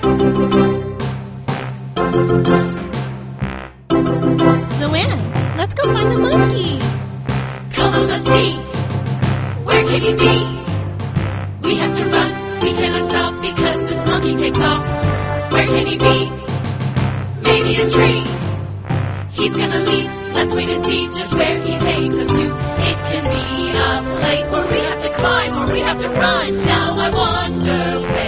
Zoanne, let's go find the monkey. Come on, let's see. Where can he be? We have to run. We cannot stop because this monkey takes off. Where can he be? Maybe a tree. He's gonna leap. Let's wait and see just where he takes us to. It can be a place where we have to climb or we have to run. Now I wonder where